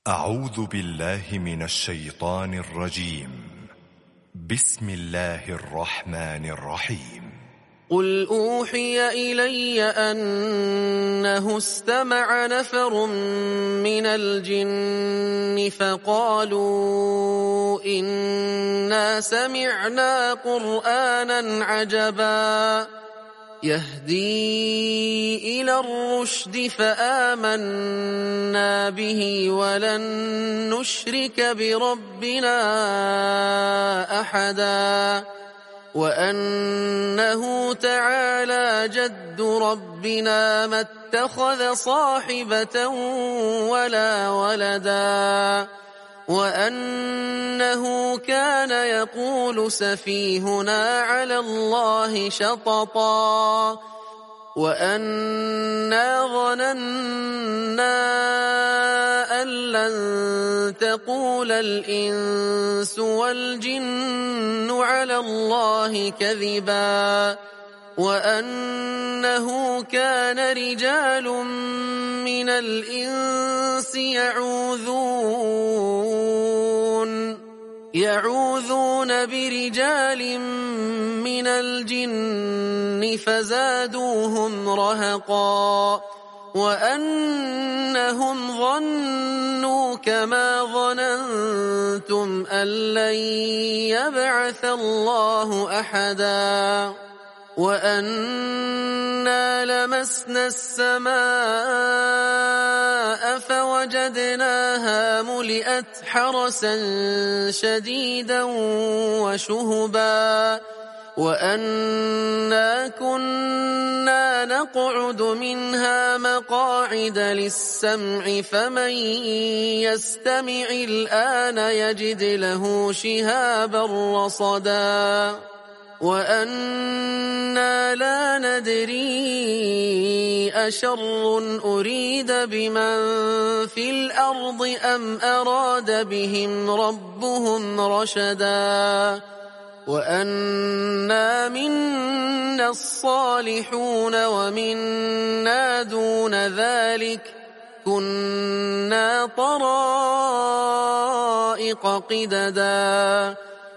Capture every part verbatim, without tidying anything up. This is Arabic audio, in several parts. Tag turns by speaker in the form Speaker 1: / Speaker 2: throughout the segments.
Speaker 1: أعوذ بالله من الشيطان الرجيم. بسم الله الرحمن الرحيم.
Speaker 2: قل أوحي إلي أنه استمع نفر من الجن فقالوا إنا سمعنا قرآنا عجبا يهدي إلى الرشد فآمنا به ولن نشرك بربنا أحدا وأنه تعالى جد ربنا ما اتخذ صاحبة ولا ولدا وأنه كان يقول سفيهنا على الله شططا وأنا ظننا أن لن تقول الإنس والجن على الله كذبا وأنه كان رجال من الإنس يعوذون يعوذون برجال من الجن فزادوهم رهقا وأنهم ظنوا كما ظننتم أن لن يبعث الله أحدا وأنا لمسنا السماء فوجدناها ملئت حرسا شديدا وشهبا وأنا كنا نقعد منها مقاعد للسمع فمن يستمع الآن يجد له شهابا رصدا وأنا لا ندري أشر أريد بمن في الأرض أم أراد بهم ربهم رشدا وأنا منا الصالحون ومنا دون ذلك كنا طرائق قددا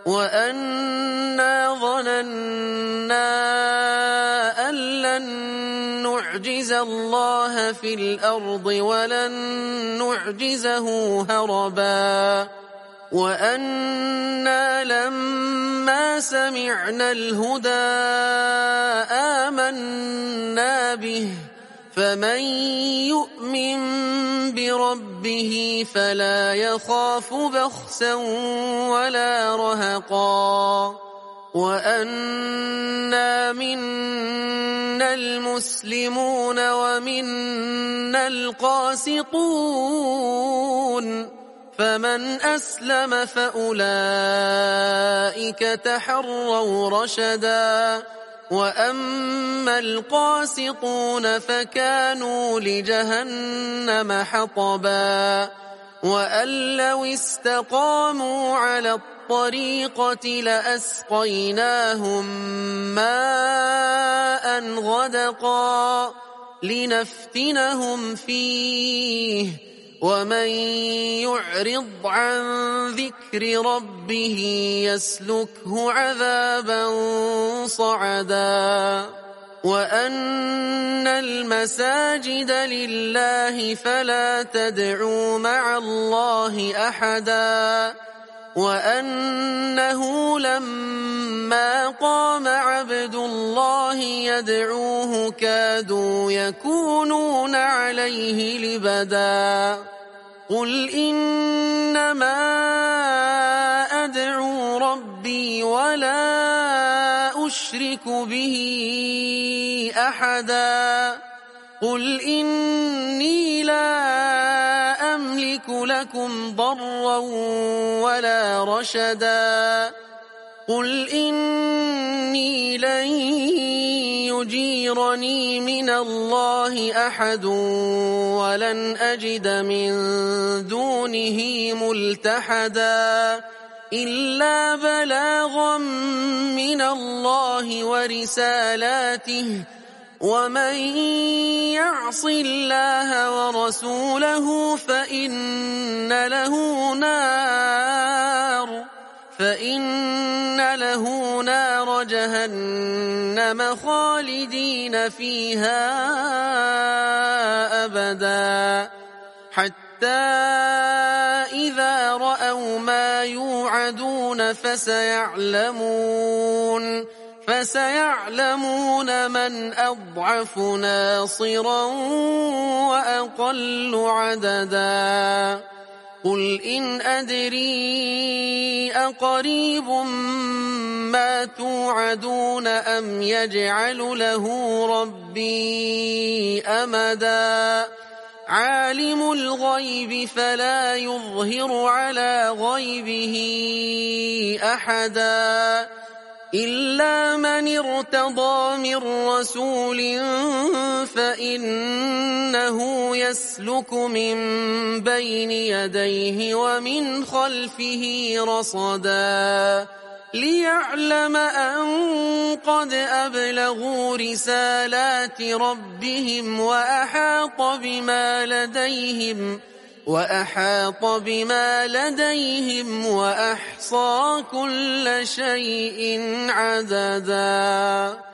Speaker 2: وأنا ظننا أن لن نعجز الله في الأرض ولن نعجزه هربا وأنا لما سمعنا الهدى آمنا به فمن يؤمن بربه فلا يخاف بخسا ولا رهقا وأنا منا المسلمون ومنا القاسطون فمن أسلم فأولئك تحروا رشدا وأما القاسطون فكانوا لجهنم حطبا وأن لو استقاموا على الطريقة لأسقيناهم ماء غدقا لنفتنهم فيه ومن يعرض عن ذكر ربه يسلكه عذابا صعدا وأن المساجد لله فلا تدعوا مع الله أحدا وأنه لما قام عبد الله يدعوه كادوا يكونون عليه لبدا قل إنما أدعو ربي ولا أشرك به أحدا قل إني لا أملك لكم ضرا ولا رشدا قل إني لن يجيرني من الله أحد ولن أجد من دونه ملتحدا إلا بلاغا من الله ورسالاته ومن يعص الله ورسوله فإن له نار فإن له نار جهنم خالدين فيها أبدا حتى إذا رأوا ما يوعدون فسيعلمون فسيعلمون من أضعف ناصرا وأقل عددا قل إن أدري أقريب ما توعدون أم يجعل له ربي أمدا عالم الغيب فلا يظهر على غيبه أحدا إلا من ارتضى من رسول فإنه يسلك من بين يديه ومن خلفه رصدا ليعلم أن قد أبلغوا رسالات ربهم وأحاط بما لديهم وأحاط بما لديهم وأحصى كل شيء عددا.